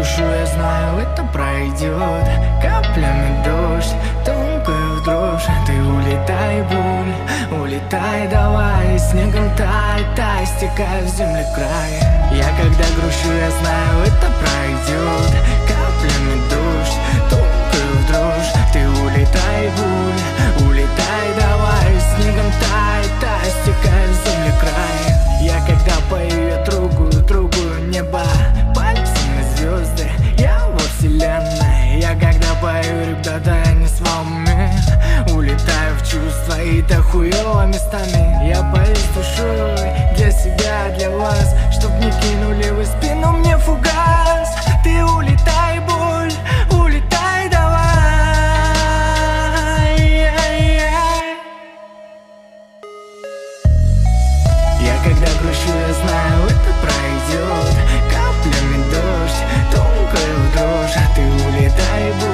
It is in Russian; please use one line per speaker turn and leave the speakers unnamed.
грушу, я знаю, это пройдет. Каплями дождь, тонкая в дрожь. Ты улетай, боль, улетай, давай. Снегом тай, тай, стекай в землю край. Я когда грущу, я знаю, это пройдет. Каплями дождь, тонкая в дрожь. Ты улетай, боль, улетай, давай. Снегом тай, тай, стекай в землю край. Я когда пою, я трогаю небо пальцами звезды, я во вселенной. Я когда пою, ребята, я не с вами. Улетаю в чувства, и так хуёво местами. Я пою с душой для себя, для вас, чтоб не кинули вы спину мне фугас. Ты улетай, боль, улетай, давай. Я когда грущу, я знаю, это пройдет. Каплями дождь, тонкая в дрожь. Ты улетай, боль.